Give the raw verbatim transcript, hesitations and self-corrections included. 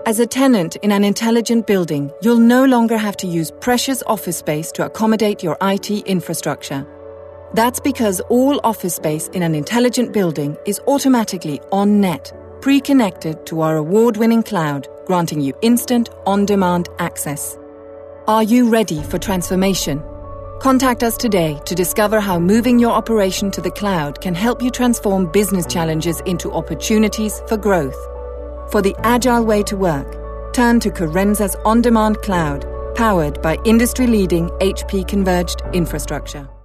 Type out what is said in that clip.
As a tenant in an intelligent building, you'll no longer have to use precious office space to accommodate your I T infrastructure. That's because all office space in an intelligent building is automatically on-net, pre-connected to our award-winning cloud, granting you instant, on-demand access. Are you ready for transformation? Contact us today to discover how moving your operation to the cloud can help you transform business challenges into opportunities for growth. For the agile way to work, turn to Carenza's on-demand cloud, powered by industry-leading H P converged infrastructure.